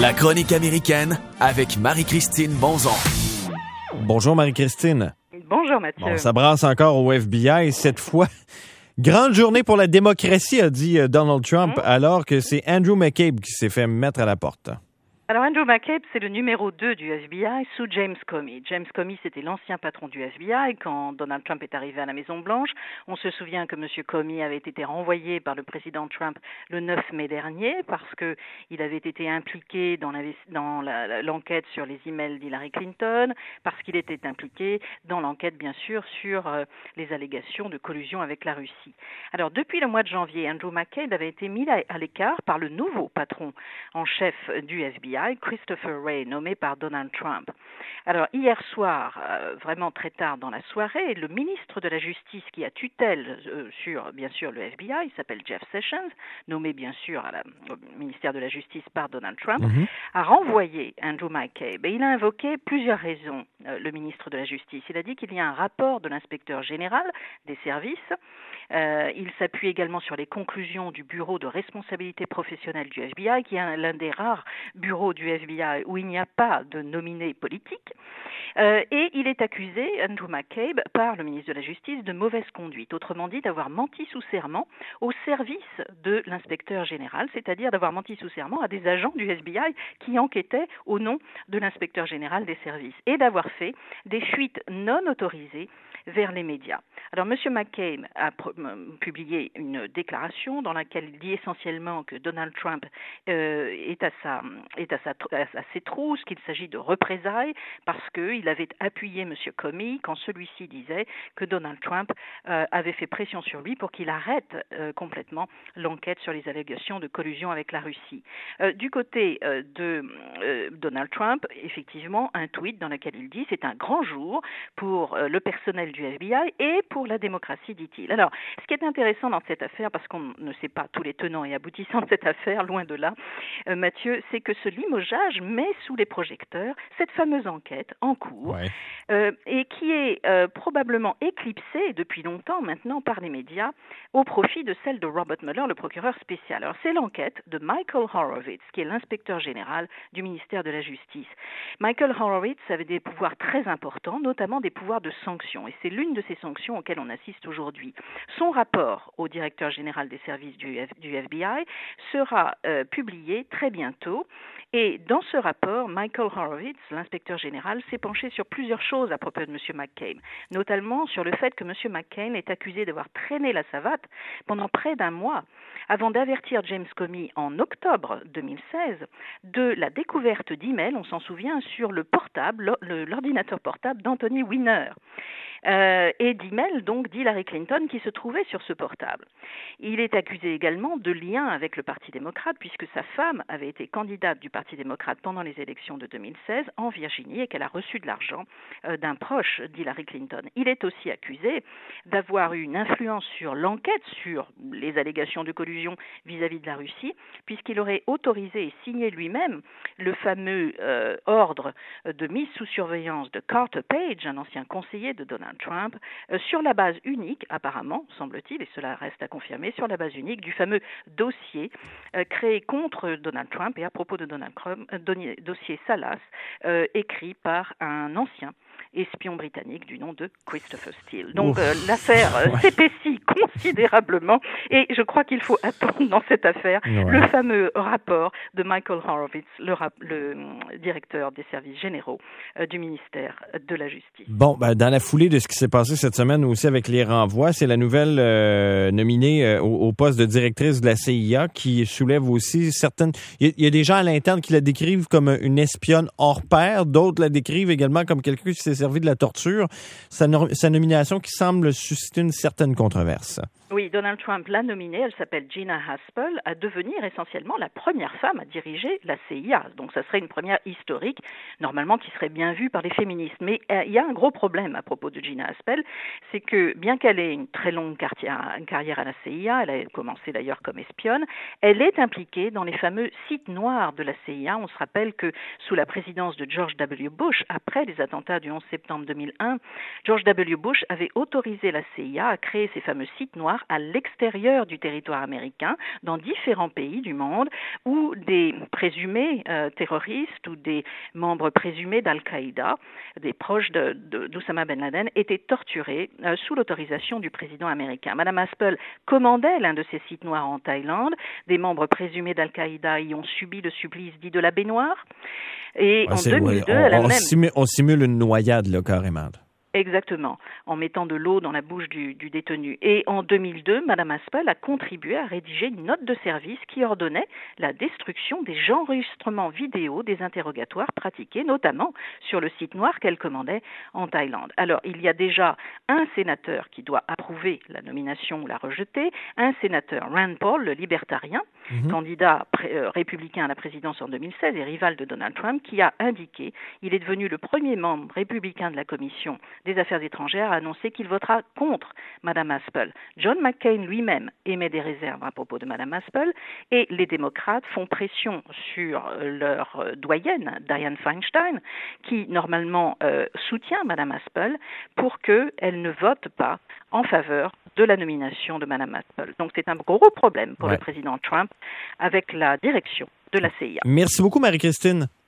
La chronique américaine avec Marie-Christine Bonzon. Bonjour Marie-Christine. Bonjour Mathieu. Bon, ça brasse encore au FBI cette fois. Grande journée pour la démocratie, a dit Donald Trump, alors que c'est Andrew McCabe qui s'est fait mettre à la porte. Alors Andrew McCabe, c'est le numéro 2 du FBI sous James Comey. James Comey, c'était l'ancien patron du FBI quand Donald Trump est arrivé à la Maison-Blanche. On se souvient que M. Comey avait été renvoyé par le président Trump le 9 mai dernier parce qu'il avait été impliqué dans l'enquête sur les emails d'Hillary Clinton, parce qu'il était impliqué dans l'enquête, bien sûr, sur les allégations de collusion avec la Russie. Alors, depuis le mois de janvier, Andrew McCabe avait été mis à l'écart par le nouveau patron en chef du FBI, Christopher Wray, nommé par Donald Trump. Alors, hier soir, vraiment très tard dans la soirée, le ministre de la Justice qui a tutelle sur, bien sûr, le FBI, il s'appelle Jeff Sessions, nommé, bien sûr, au ministère de la Justice par Donald Trump, a renvoyé Andrew McCabe. Et il a invoqué plusieurs raisons, le ministre de la Justice. Il a dit qu'il y a un rapport de l'inspecteur général des services. Il s'appuie également sur les conclusions du bureau de responsabilité professionnelle du FBI, qui est l'un des rares bureaux du FBI où il n'y a pas de nominé politique. Et il est accusé, Andrew McCabe, par le ministre de la Justice de mauvaise conduite, autrement dit d'avoir menti sous serment au service de l'inspecteur général, c'est-à-dire d'avoir menti sous serment à des agents du FBI qui enquêtaient au nom de l'inspecteur général des services et d'avoir fait des fuites non autorisées vers les médias. Alors, M. McCabe a publié une déclaration dans laquelle il dit essentiellement que Donald Trump est à ses trousses, qu'il s'agit de représailles, parce qu'il avait appuyé M. Comey quand celui-ci disait que Donald Trump avait fait pression sur lui pour qu'il arrête complètement l'enquête sur les allégations de collusion avec la Russie. Du côté de Donald Trump, effectivement, un tweet dans lequel il dit « C'est un grand jour pour le personnel du FBI et pour la démocratie », dit-il. Alors, ce qui est intéressant dans cette affaire, parce qu'on ne sait pas tous les tenants et aboutissants de cette affaire, loin de là, Mathieu, c'est que ce limogeage met sous les projecteurs cette fameuse enquête en cours et qui est probablement éclipsée depuis longtemps maintenant par les médias au profit de celle de Robert Mueller, le procureur spécial. Alors, c'est l'enquête de Michael Horowitz, qui est l'inspecteur général du ministère de la Justice. Michael Horowitz avait des pouvoirs très importants, notamment des pouvoirs de sanction, et c'est l'une de ces sanctions auxquelles on assiste aujourd'hui. Son rapport au directeur général des services du FBI sera publié très bientôt. Et dans ce rapport, Michael Horowitz, l'inspecteur général, s'est penché sur plusieurs choses à propos de M. McCabe, notamment sur le fait que M. McCabe est accusé d'avoir traîné la savate pendant près d'un mois avant d'avertir James Comey en octobre 2016 de la découverte d'emails, on s'en souvient, sur le portable, l'ordinateur portable d'Anthony Weiner. Et d'emails donc d'Hillary Clinton qui se trouvaient sur ce portable. Il est accusé également de lien avec le Parti démocrate puisque sa femme avait été candidate du Parti démocrate pendant les élections de 2016 en Virginie et qu'elle a reçu de l'argent d'un proche d'Hillary Clinton. Il est aussi accusé d'avoir eu une influence sur l'enquête sur les allégations de collusion vis-à-vis de la Russie puisqu'il aurait autorisé et signé lui-même le fameux ordre de mise sous surveillance de Carter Page, un ancien conseiller de Donald Trump, sur la base unique, apparemment, semble-t-il, et cela reste à confirmer, sur la base unique du fameux dossier créé contre Donald Trump et à propos de Donald Trump, dossier Salas, écrit par un ancien espion britannique du nom de Christopher Steele. Donc l'affaire s'épaissit considérablement et je crois qu'il faut attendre dans cette affaire le fameux rapport de Michael Horowitz, le directeur des services généraux du ministère de la Justice. Bon, dans la foulée de ce qui s'est passé cette semaine aussi avec les renvois, c'est la nouvelle nominée au poste de directrice de la CIA qui soulève aussi certaines... Il y a des gens à l'interne qui la décrivent comme une espionne hors pair, d'autres la décrivent également comme quelqu'un qui s'est servi de la torture. Sa nomination qui semble susciter une certaine controverse. Oui, Donald Trump l'a nominée, elle s'appelle Gina Haspel, à devenir essentiellement la première femme à diriger la CIA. Donc ça serait une première historique, normalement qui serait bien vue par les féministes. Mais il y a un gros problème à propos de Gina Haspel, c'est que bien qu'elle ait une très longue carrière à la CIA, elle a commencé d'ailleurs comme espionne, elle est impliquée dans les fameux sites noirs de la CIA. On se rappelle que sous la présidence de George W. Bush, après les attentats du 11 septembre 2001, George W. Bush avait autorisé la CIA à créer ces fameux sites noirs territoire à l'extérieur du territoire américain, dans différents pays du monde, où des présumés terroristes ou des membres présumés d'Al-Qaïda, des proches d'Oussama Ben Laden, étaient torturés sous l'autorisation du président américain. Madame Haspel commandait l'un de ces sites noirs en Thaïlande. Des membres présumés d'Al-Qaïda y ont subi le supplice dit de la baignoire. Et en 2002, on simule une noyade, là, carrément. Exactement, en mettant de l'eau dans la bouche du détenu. Et en 2002, Madame Haspel a contribué à rédiger une note de service qui ordonnait la destruction des enregistrements vidéo des interrogatoires pratiqués, notamment sur le site noir qu'elle commandait en Thaïlande. Alors, il y a déjà un sénateur qui doit approuver la nomination ou la rejeter, un sénateur, Rand Paul, le libertarien, candidat républicain à la présidence en 2016 et rival de Donald Trump, qui a indiqué, il est devenu le premier membre républicain de la commission des Affaires étrangères a annoncé qu'il votera contre Mme Haspel. John McCain lui-même émet des réserves à propos de Mme Haspel et les démocrates font pression sur leur doyenne, Dianne Feinstein, qui normalement soutient Mme Haspel pour qu'elle ne vote pas en faveur de la nomination de Mme Haspel. Donc c'est un gros problème pour le président Trump avec la direction de la CIA. Merci beaucoup, Marie-Christine.